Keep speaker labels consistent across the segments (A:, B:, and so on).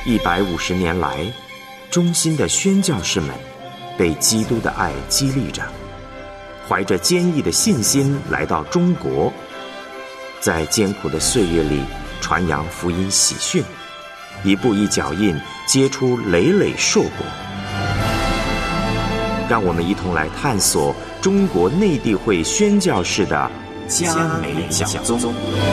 A: 150年来，忠心的宣教士们被基督的爱激励着，怀着坚毅的信心来到中国，在艰苦的岁月里传扬福音喜讯，一步一脚印结出累累硕果。让我们一同来探索中国内地会宣教士的嘉美讲宗。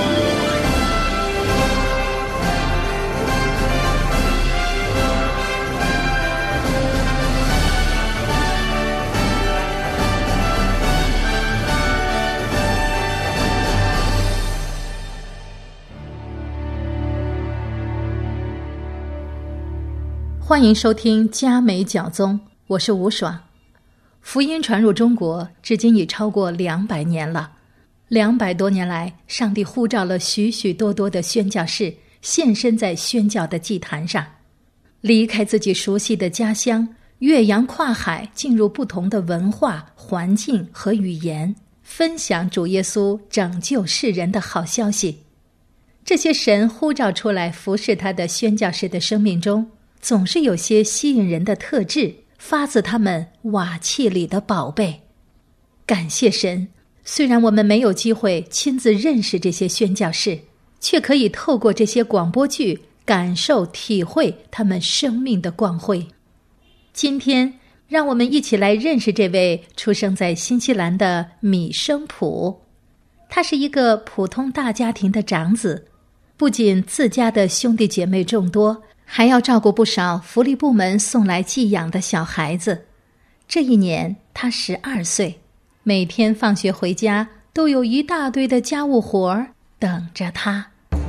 B: 欢迎收听嘉美讲宗，我是吴爽。福音传入中国至今已超过200年了，200多年来，上帝呼召了许许多多的宣教士现身在宣教的祭坛上，离开自己熟悉的家乡，越洋跨海，进入不同的文化、环境和语言，分享主耶稣拯救世人的好消息。这些神呼召出来服侍他的宣教士的生命中，总是有些吸引人的特质，发自他们瓦器里的宝贝。感谢神，虽然我们没有机会亲自认识这些宣教士，却可以透过这些广播剧感受体会他们生命的光辉。今天让我们一起来认识这位出生在新西兰的米生普。他是一个普通大家庭的长子，不仅自家的兄弟姐妹众多，还要照顾不少福利部门送来寄养的小孩子。这一年他12岁，每天放学回家都有一大堆的家务活儿等着他。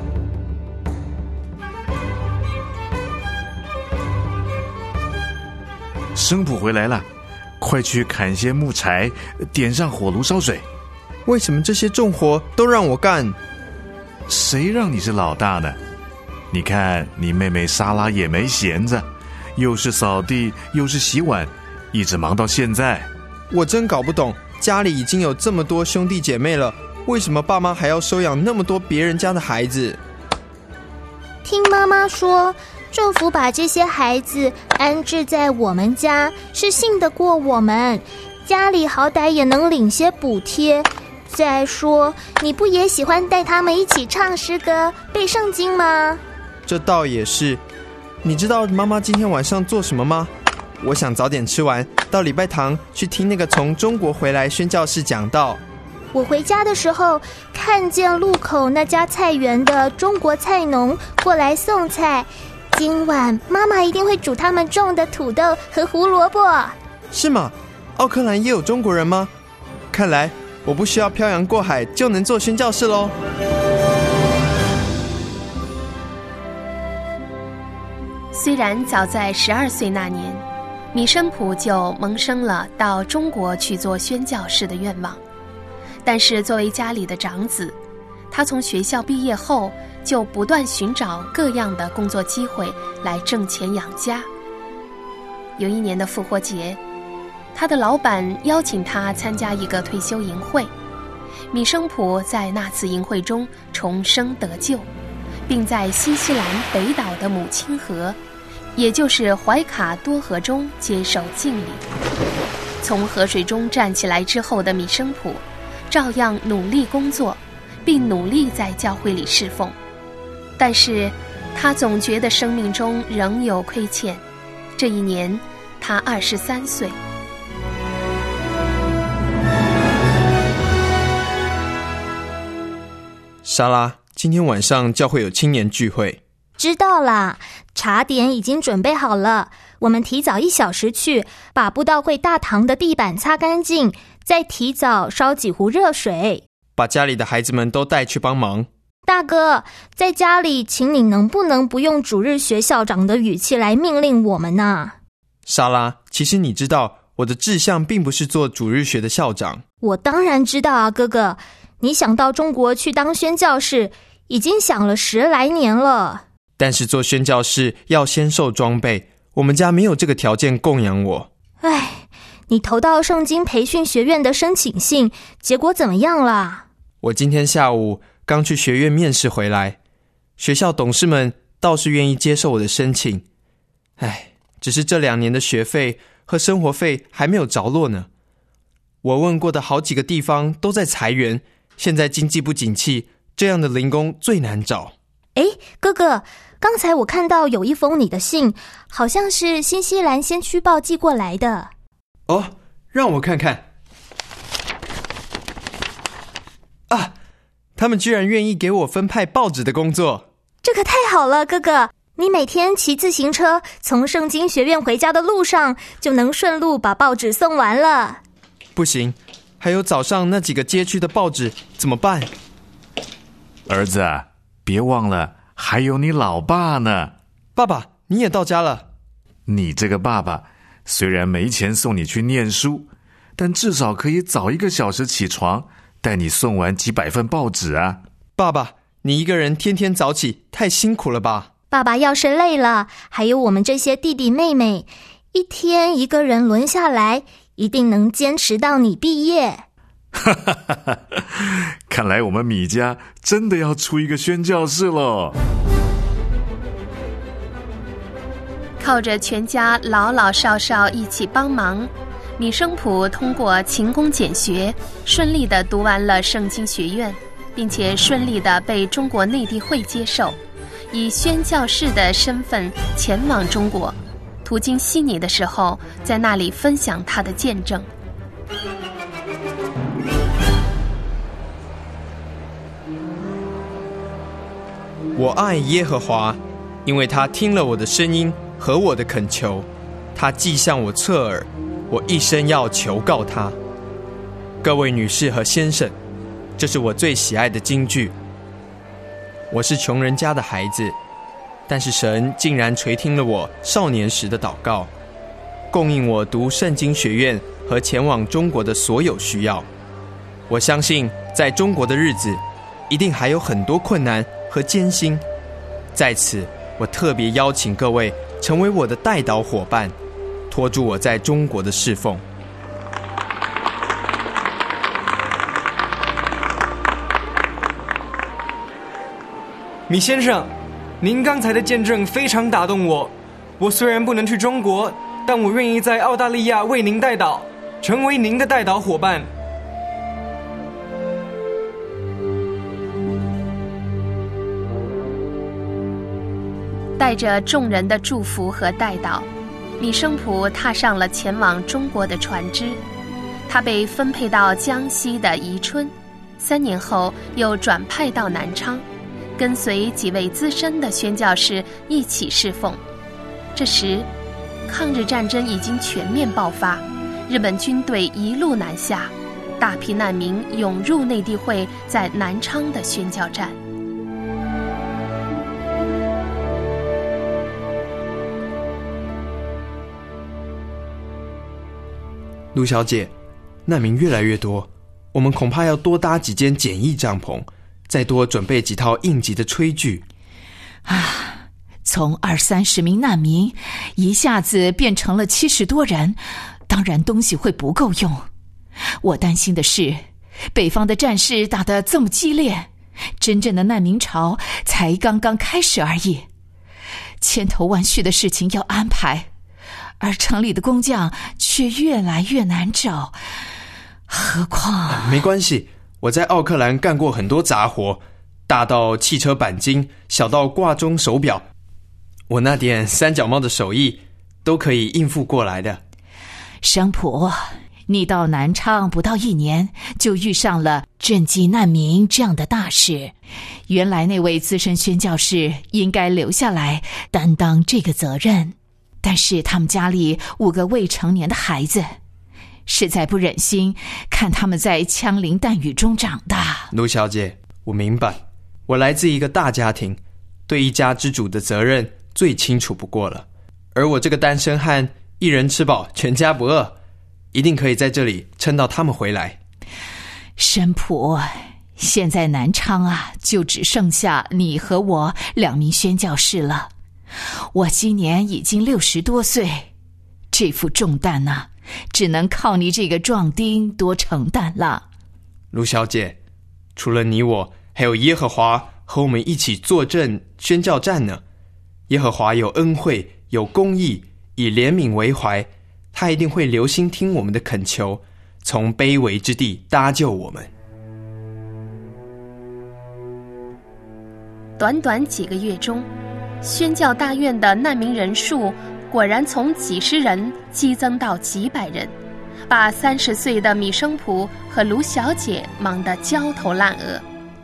C: 生普回来了，快去砍些木柴，点上火炉烧水。
D: 为什么这些重活都让我干？
C: 谁让你是老大呢？你看你妹妹莎拉也没闲着，又是扫地又是洗碗，一直忙到现在。
D: 我真搞不懂，家里已经有这么多兄弟姐妹了，为什么爸妈还要收养那么多别人家的孩子？
E: 听妈妈说，政府把这些孩子安置在我们家，是信得过我们，家里好歹也能领些补贴。再说，你不也喜欢带他们一起唱诗歌、背圣经吗？
D: 这倒也是。你知道妈妈今天晚上做什么吗？我想早点吃完，到礼拜堂去听那个从中国回来宣教士讲道。
E: 我回家的时候看见路口那家菜园的中国菜农过来送菜，今晚妈妈一定会煮他们种的土豆和胡萝卜。
D: 是吗？奥克兰也有中国人吗？看来我不需要漂洋过海就能做宣教士咯。
F: 虽然早在12岁那年，米生普就萌生了到中国去做宣教士的愿望，但是作为家里的长子，他从学校毕业后就不断寻找各样的工作机会来挣钱养家。有一年的复活节，他的老板邀请他参加一个退休营会，米生普在那次营会中重生得救，并在新西兰北岛的母亲河，也就是怀卡多河中接受敬礼。从河水中站起来之后的米生普照样努力工作，并努力在教会里侍奉，但是他总觉得生命中仍有亏欠。这一年他23岁。
D: 莎拉，今天晚上教会有青年聚会。
E: 知道啦，茶点已经准备好了，我们提早1小时去，把布道会大堂的地板擦干净，再提早烧几壶热水，
D: 把家里的孩子们都带去帮忙。
E: 大哥，在家里请你能不能不用主日学校长的语气来命令我们呢？
D: 莎拉，其实你知道我的志向并不是做主日学的校长。
E: 我当然知道啊，哥哥，你想到中国去当宣教士已经想了10来年了。
D: 但是做宣教士要先受装备，我们家没有这个条件供养我。
E: 唉，你投到圣经培训学院的申请信，结果怎么样啦？
D: 我今天下午刚去学院面试回来，学校董事们倒是愿意接受我的申请。只是这2年的学费和生活费还没有着落呢。我问过的好几个地方都在裁员，现在经济不景气，这样的零工最难找。
E: 哥哥，刚才我看到有一封你的信，好像是新西兰先驱报寄过来的。
D: 让我看看。他们居然愿意给我分派报纸的工作。
E: 这可太好了，哥哥，你每天骑自行车从圣经学院回家的路上，就能顺路把报纸送完了。
D: 不行，还有早上那几个街区的报纸怎么办？
C: 儿子，别忘了还有你老爸呢。
D: 爸爸，你也到家了。
C: 你这个爸爸虽然没钱送你去念书，但至少可以早1个小时起床，带你送完几百份报纸啊。
D: 爸爸，你一个人天天早起，太辛苦了吧？
E: 爸爸要是累了，还有我们这些弟弟妹妹，一天一个人轮下来，一定能坚持到你毕业。
C: 看来我们米家真的要出一个宣教士咯。
F: 靠着全家老老少少一起帮忙，米生普通过勤工俭学，顺利地读完了圣经学院，并且顺利地被中国内地会接受，以宣教士的身份前往中国，途经悉尼的时候，在那里分享他的见证。
D: 我爱耶和华，因为他听了我的声音和我的恳求，他既向我侧耳，我一生要求告他。各位女士和先生，这是我最喜爱的金句。我是穷人家的孩子，但是神竟然垂听了我少年时的祷告，供应我读圣经学院和前往中国的所有需要。我相信在中国的日子一定还有很多困难和艰辛，在此我特别邀请各位成为我的代祷伙伴，托住我在中国的侍奉。
G: 米先生，您刚才的见证非常打动我。我虽然不能去中国，但我愿意在澳大利亚为您代祷，成为您的代祷伙伴。
F: 带着众人的祝福和代祷，米生普踏上了前往中国的船只。他被分配到江西的宜春，3年后又转派到南昌，跟随几位资深的宣教士一起侍奉。这时，抗日战争已经全面爆发，日本军队一路南下，大批难民涌入内地会在南昌的宣教站。
D: 陆小姐，难民越来越多，我们恐怕要多搭几间简易帐篷，再多准备几套应急的炊具。
H: 从20-30名难民一下子变成了70多人，当然东西会不够用。我担心的是，北方的战事打得这么激烈，真正的难民潮才刚刚开始而已，千头万绪的事情要安排，而城里的工匠却越来越难找。何况
D: 没关系，我在奥克兰干过很多杂活，大到汽车钣金，小到挂钟手表，我那点三脚猫的手艺都可以应付过来的。
H: 生普，你到南昌不到1年，就遇上了赈济难民这样的大事。原来那位资深宣教士应该留下来担当这个责任，但是他们家里5个未成年的孩子，实在不忍心看他们在枪林弹雨中长大。
D: 卢小姐，我明白，我来自一个大家庭，对一家之主的责任最清楚不过了。而我这个单身汉，一人吃饱全家不饿，一定可以在这里撑到他们回来。
H: 申普，现在南昌就只剩下你和我2名宣教士了。我今年已经60多岁，这副重担只能靠你这个壮丁多承担了。
D: 卢小姐，除了你我，还有耶和华和我们一起坐镇宣教站呢。 耶和华有恩惠，有公义，以怜悯为怀，他一定会留心听我们的恳求，从卑微之地搭救我们。
F: 短短几个月中，宣教大院的难民人数果然从几十人激增到几百人，把30岁的米生普和卢小姐忙得焦头烂额。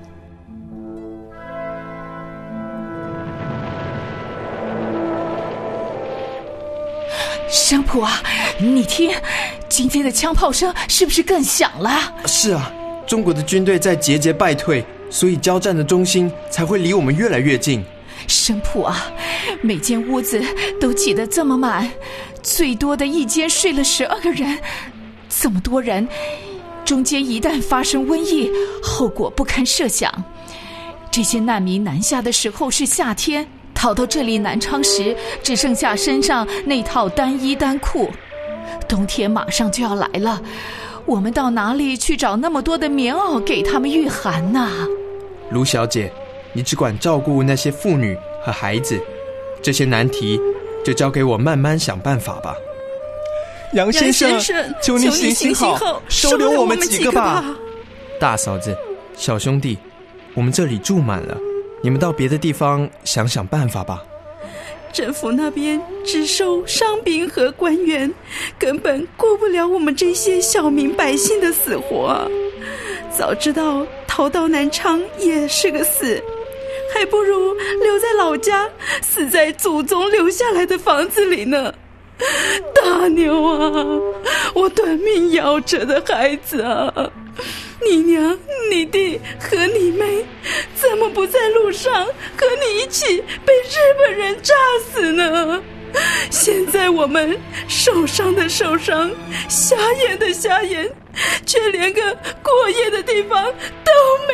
H: 生普啊，你听，今天的枪炮声是不是更响了？
D: 是啊，中国的军队在节节败退，所以交战的中心才会离我们越来越近。
H: 生普啊，每间屋子都挤得这么满，最多的一间睡了12个人，这么多人，中间一旦发生瘟疫，后果不堪设想。这些难民南下的时候是夏天，逃到这里南昌时，只剩下身上那套单衣单裤。冬天马上就要来了，我们到哪里去找那么多的棉袄给他们御寒呢？
D: 卢小姐，你只管照顾那些妇女和孩子，这些难题就交给我慢慢想办法吧。
I: 杨先生，求你行行好，收留我们几个吧。
D: 大嫂子，小兄弟，我们这里住满了，你们到别的地方想想办法吧。
J: 政府那边只收伤兵和官员，根本顾不了我们这些小民百姓的死活。早知道逃到南昌也是个死，还不如留在老家，死在祖宗留下来的房子里呢。大牛啊，我短命夭折的孩子啊，你娘、你弟和你妹怎么不在路上和你一起被日本人炸死呢？现在我们受伤的受伤，瞎眼的瞎眼，却连个过夜的地方都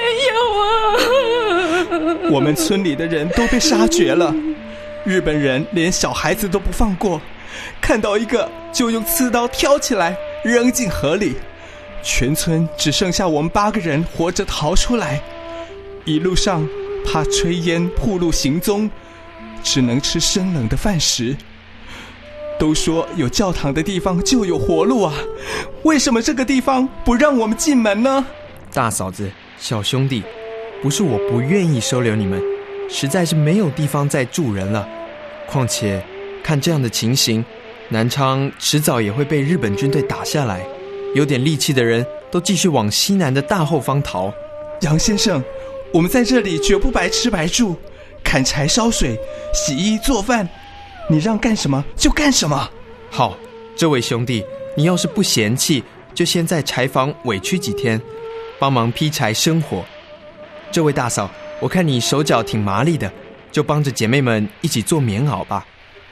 J: 没有啊！
I: 我们村里的人都被杀绝了，日本人连小孩子都不放过，看到一个就用刺刀挑起来扔进河里，全村只剩下我们8个人活着逃出来。一路上怕炊烟暴露行踪，只能吃生冷的饭食。都说有教堂的地方就有活路啊，为什么这个地方不让我们进门呢？
D: 大嫂子，小兄弟，不是我不愿意收留你们，实在是没有地方再住人了。况且看这样的情形，南昌迟早也会被日本军队打下来，有点力气的人都继续往西南的大后方逃。
I: 杨先生，我们在这里绝不白吃白住，砍柴烧水，洗衣做饭，你让干什么就干什么。
D: 好，这位兄弟，你要是不嫌弃，就先在柴房委屈几天，帮忙劈柴生火。这位大嫂，我看你手脚挺麻利的，就帮着姐妹们一起做棉袄吧。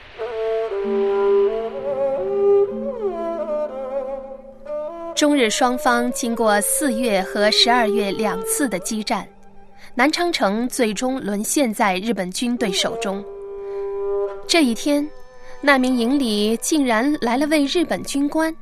F: 中日双方经过4月和12月2次的激战，南昌城最终沦陷在日本军队手中。这一天，难民营里竟然来了位日本军官。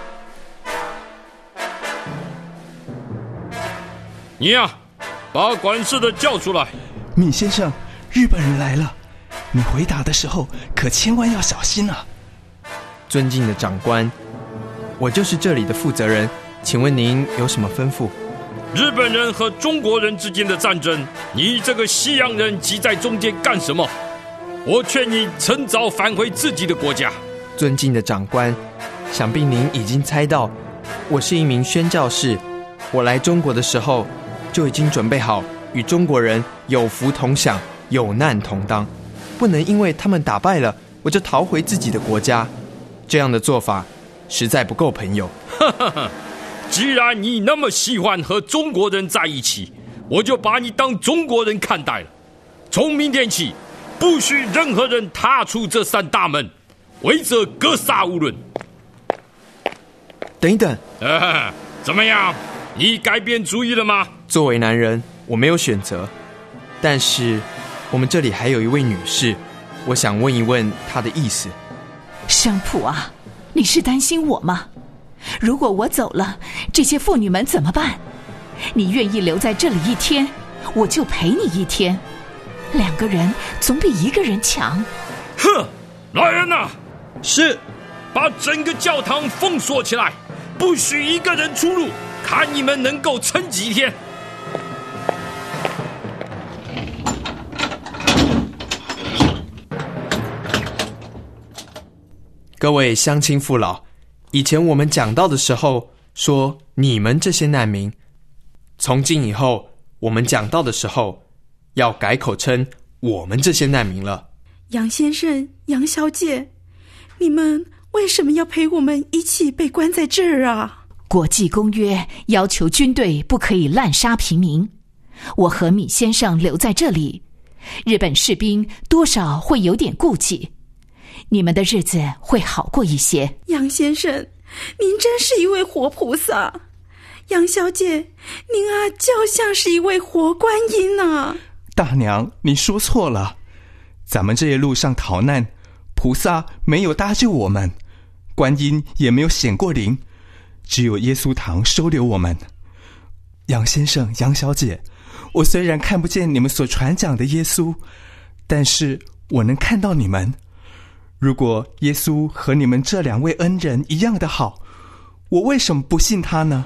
K: 你呀，把管事的叫出来。
I: 闵先生，日本人来了，你回答的时候可千万要小心啊。
D: 尊敬的长官，我就是这里的负责人，请问您有什么吩咐？
K: 日本人和中国人之间的战争，你这个西洋人挤在中间干什么？我劝你趁早返回自己的国家。
D: 尊敬的长官，想必您已经猜到，我是一名宣教士，我来中国的时候就已经准备好与中国人有福同享，有难同当，不能因为他们打败了我就逃回自己的国家，这样的做法实在不够朋友。
K: 既然你那么喜欢和中国人在一起，我就把你当中国人看待了。从明天起，不许任何人踏出这扇大门，违者格杀勿论。
D: 等一等，
K: 怎么样？你改变主意了吗？
D: 作为男人，我没有选择，但是我们这里还有一位女士，我想问一问她的意思。
H: 生普啊，你是担心我吗？如果我走了，这些妇女们怎么办？你愿意留在这里1天，我就陪你1天。 2个人总比1个人强。
K: 哼，来人呐！
G: 是，
K: 把整个教堂封锁起来，不许1个人出入，看你们能够撑几天。
D: 各位乡亲父老，以前我们讲到的时候说你们这些难民，从今以后我们讲到的时候要改口称我们这些难民了。
J: 杨先生、杨小姐，你们为什么要陪我们一起被关在这儿啊？
H: 国际公约要求军队不可以滥杀平民，我和米先生留在这里，日本士兵多少会有点顾忌，你们的日子会好过一些。
J: 杨先生，您真是一位活菩萨。杨小姐，您啊，就像是一位活观音啊。
I: 大娘，你说错了，咱们这一路上逃难，菩萨没有搭救我们，观音也没有显过灵，只有耶稣堂收留我们。杨先生、杨小姐，我虽然看不见你们所传讲的耶稣，但是我能看到你们。如果耶稣和你们这2位恩人一样的好，我为什么不信他呢？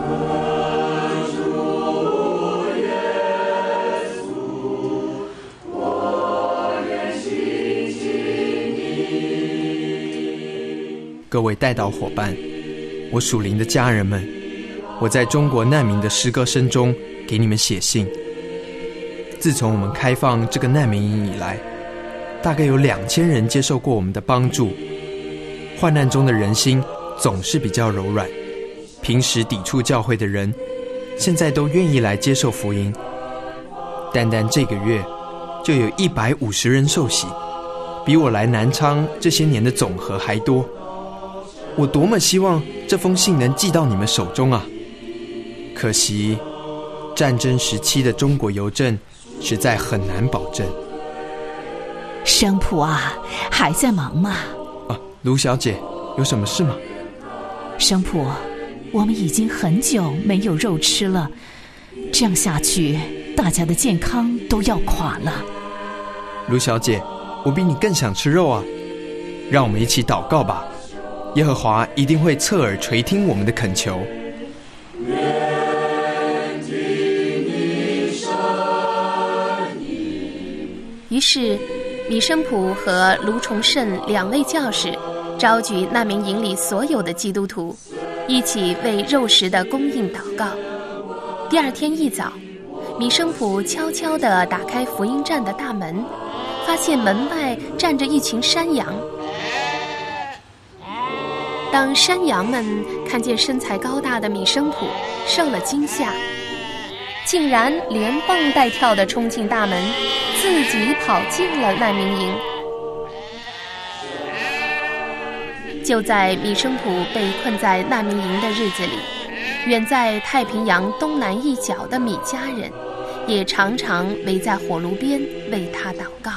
D: 各位代祷伙伴，我属灵的家人们，我在中国难民的诗歌声中给你们写信。自从我们开放这个难民营以来，大概有2000人接受过我们的帮助。患难中的人心总是比较柔软，平时抵触教会的人现在都愿意来接受福音。单单这个月就有150人受洗，比我来南昌这些年的总和还多。我多么希望这封信能寄到你们手中啊！可惜战争时期的中国邮政实在很难保证。
H: 生普啊，还在忙吗？
D: 卢小姐，有什么事吗？
H: 生普，我们已经很久没有肉吃了，这样下去大家的健康都要垮了。
D: 卢小姐，我比你更想吃肉啊！让我们一起祷告吧，耶和华一定会侧耳垂听我们的恳求。
F: 于是米生普和卢崇胜2位教士召集难民营里所有的基督徒，一起为肉食的供应祷告。第2天一早，米生普悄悄地打开福音站的大门，发现门外站着一群山羊。当山羊们看见身材高大的米生普，受了惊吓，竟然连蹦带跳地冲进大门，自己跑进了难民营。就在米生普被困在难民营的日子里，远在太平洋东南一角的米家人也常常围在火炉边为他祷告。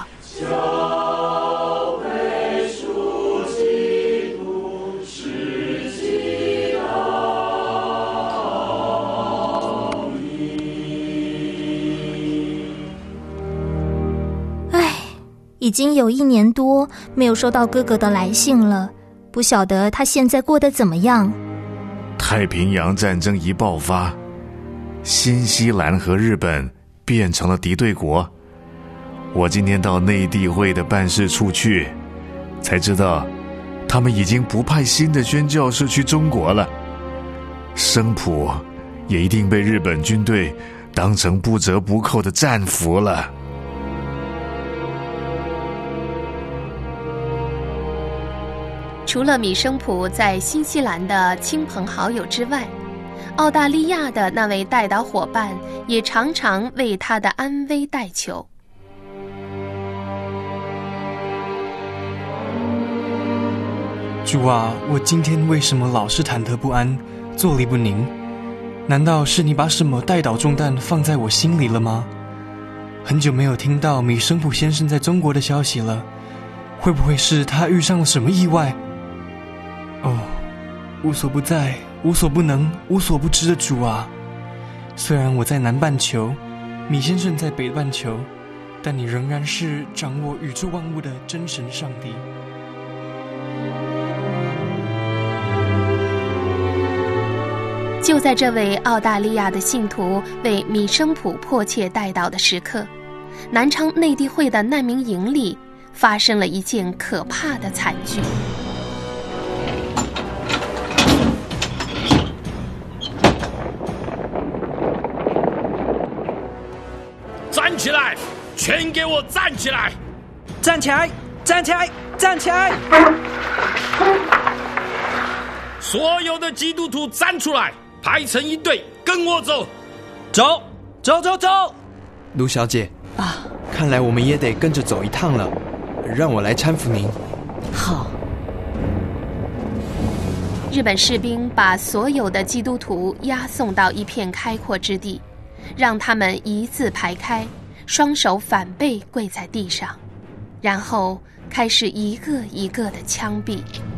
E: 已经有1年多没有收到哥哥的来信了，不晓得他现在过得怎么样。
C: 太平洋战争一爆发，新西兰和日本变成了敌对国。我今天到内地会的办事处去，才知道他们已经不派新的宣教士去中国了。生普也一定被日本军队当成不折不扣的战俘了。
F: 除了米生普在新西兰的亲朋好友之外，澳大利亚的那位代祷伙伴也常常为他的安危代求。
G: 主啊，我今天为什么老是忐忑不安，坐立不宁？难道是你把什么代祷重担放在我心里了吗？很久没有听到米生普先生在中国的消息了，会不会是他遇上了什么意外？哦，无所不在、无所不能、无所不知的主啊！虽然我在南半球，米先生在北半球， 但你仍然是掌握宇宙万物的真神上帝。
F: 就在这位澳大利亚的信徒为米生普迫切代祷的时刻，南昌内地会的难民营里发生了一件可怕的惨剧。
K: 站起来！全给我站起来！
G: 站起来！站起来！站起来！
K: 所有的基督徒站出来，排成一队，跟我走！
G: 走！走走走！
D: 卢小姐啊，看来我们也得跟着走一趟了，让我来搀扶您。
H: 好。
F: 日本士兵把所有的基督徒押送到一片开阔之地，让他们一字排开，双手反背跪在地上，然后开始一个一个的枪毙。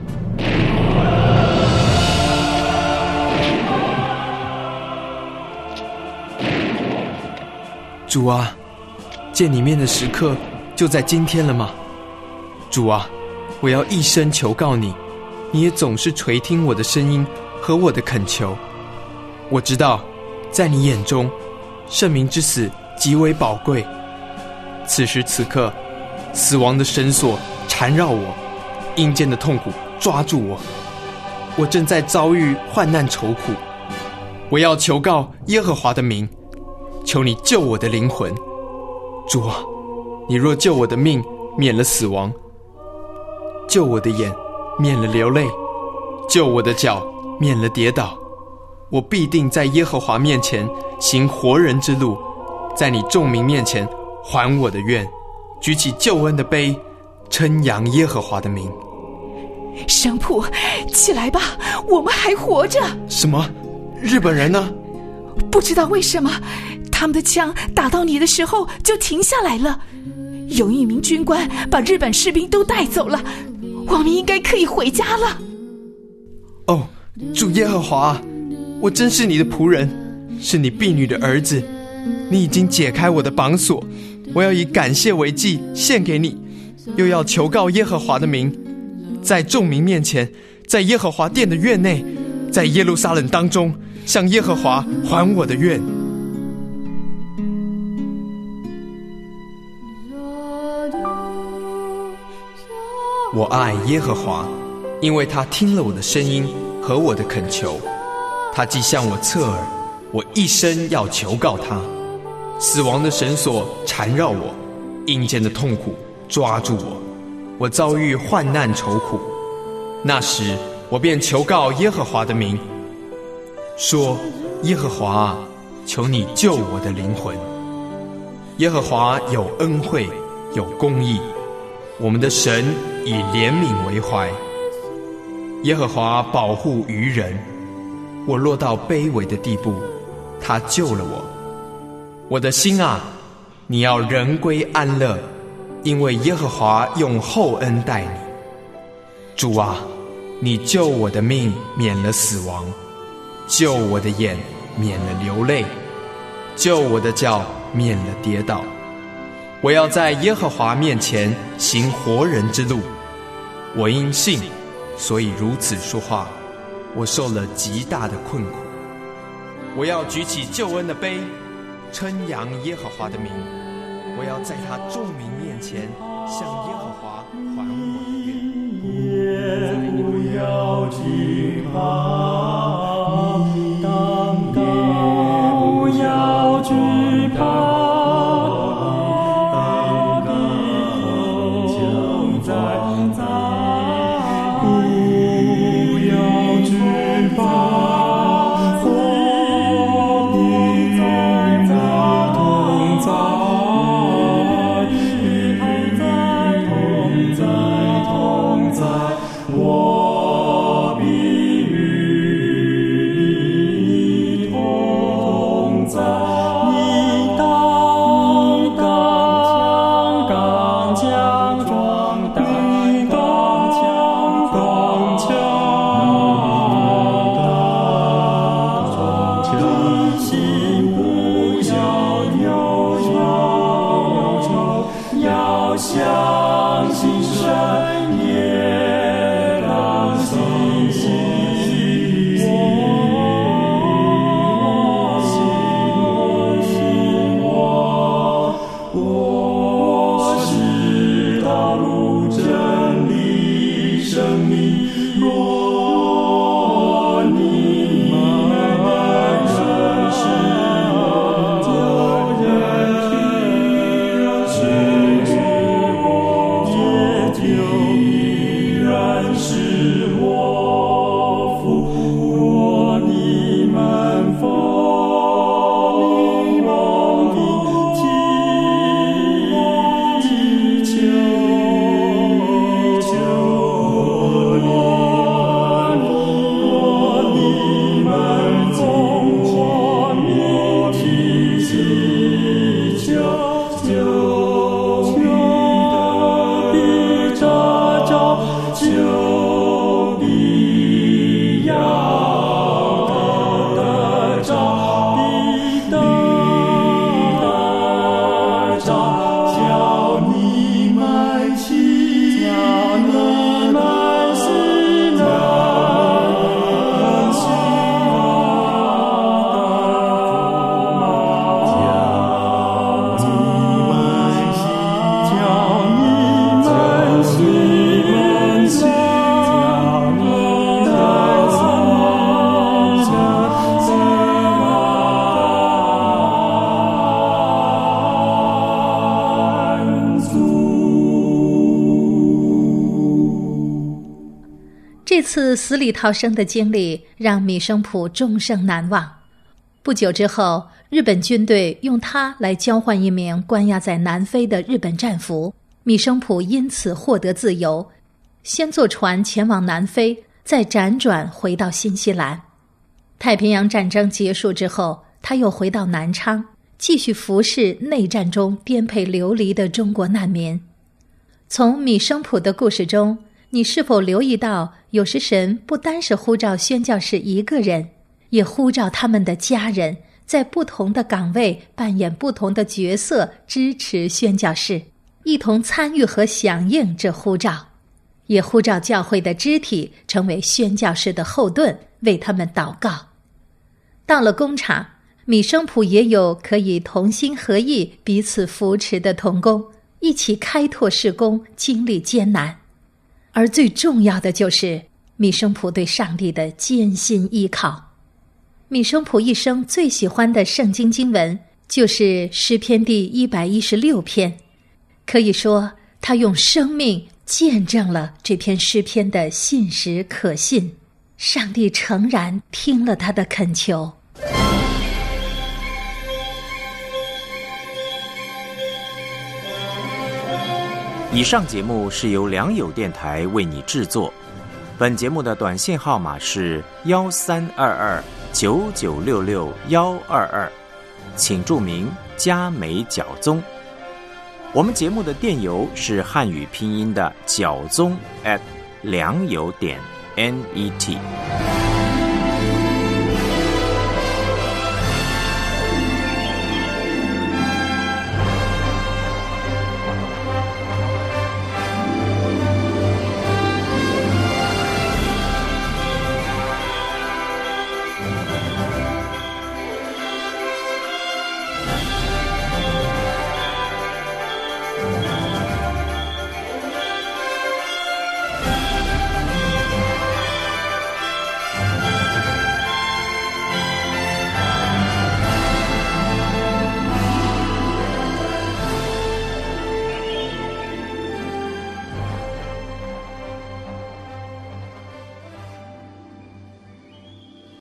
D: 主啊，见你面的时刻就在今天了吗？主啊，我要一生求告你，你也总是垂听我的声音和我的恳求。我知道在你眼中圣民之死极为宝贵，此时此刻死亡的绳索缠绕我，阴间的痛苦抓住我，我正在遭遇患难愁苦。我要求告耶和华的名，求你救我的灵魂。主啊，你若救我的命免了死亡，救我的眼免了流泪，救我的脚免了跌倒，我必定在耶和华面前行活人之路，在你众民面前还我的愿，举起救恩的杯，称扬耶和华的名。
H: 生普，起来吧，我们还活着。
D: 什么？日本人呢？
H: 不知道为什么他们的枪打到你的时候就停下来了，有一名军官把日本士兵都带走了，我们应该可以回家了。
D: 哦，主耶和华，我真是你的仆人，是你婢女的儿子，你已经解开我的绑锁，我要以感谢为祭献给你，又要求告耶和华的名，在众民面前，在耶和华殿的院内，在耶路撒冷当中，向耶和华还我的愿。我爱耶和华，因为他听了我的声音和我的恳求，他既向我侧耳，我一生要求告他。死亡的绳索缠绕我，阴间的痛苦抓住我，我遭遇患难愁苦。那时我便求告耶和华的名，说：耶和华啊，求你救我的灵魂。耶和华有恩惠，有公义，我们的神以怜悯为怀。耶和华保护愚人，我落到卑微的地步，他救了我。我的心啊，你要人归安乐，因为耶和华用厚恩待你。主啊，你救我的命免了死亡，救我的眼免了流泪，救我的脚免了跌倒。我要在耶和华面前行活人之路。我因信，所以如此说话。我受了极大的困苦。我要举起救恩的杯，称扬耶和华的名。我要在他众民面前向耶和华还我的愿。
L: 也不要惧怕，不要惧怕。
B: 这次死里逃生的经历让米生普终生难忘。不久之后，日本军队用它来交换一名关押在南非的日本战俘，米生普因此获得自由，先坐船前往南非，再辗转回到新西兰。太平洋战争结束之后，他又回到南昌，继续服侍内战中颠沛流离的中国难民。从米生普的故事中，你是否留意到，有时神不单是呼召宣教士一个人，也呼召他们的家人，在不同的岗位扮演不同的角色，支持宣教士，一同参与和响应这呼召，也呼召教会的肢体成为宣教士的后盾，为他们祷告。到了工厂，米生普也有可以同心合意、彼此扶持的同工，一起开拓事工，经历艰难。而最重要的就是米生普对上帝的坚信依靠。米生普一生最喜欢的圣经经文就是诗篇第116篇，可以说他用生命见证了这篇诗篇的信实可信，上帝诚然听了他的恳求。
A: 以上节目是由良友电台为你制作，本节目的短信号码是132299662122，请注明嘉美角宗。我们节目的电邮是汉语拼音的角宗@良友.net。